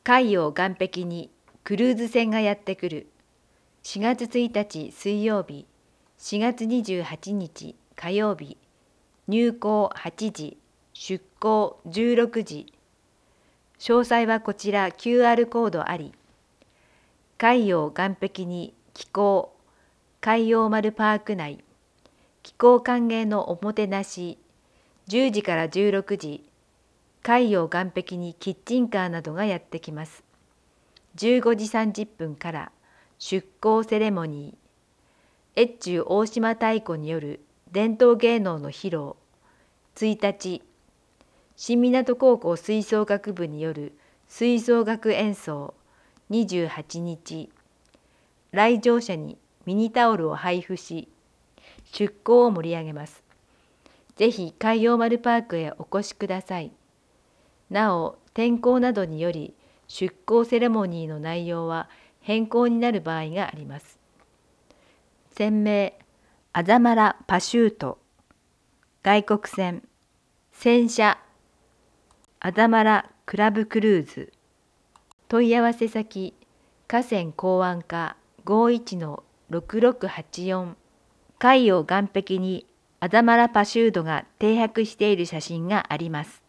海洋岸壁にクルーズ船がやってくる。4月1日水曜日、4月28日火曜日、入港8時、出港16時。詳細はこちら QR コードあり。海洋岸壁に寄港、海洋丸パーク内、寄港歓迎のおもてなし、10時から16時、海洋岸壁にキッチンカーなどがやってきます。15時30分から出港セレモニー、越中大島太鼓による伝統芸能の披露、1日、新湊高校吹奏楽部による吹奏楽演奏、28日、来場者にミニタオルを配布し、出港を盛り上げます。ぜひ海洋丸パークへお越しください。なお、天候などにより出港セレモニーの内容は変更になる場合があります。船名、アザマラパシュート。外国船、船社、アザマラクラブクルーズ。問い合わせ先、河川港湾課 51-6684。海洋岸壁にアザマラパシュートが停泊している写真があります。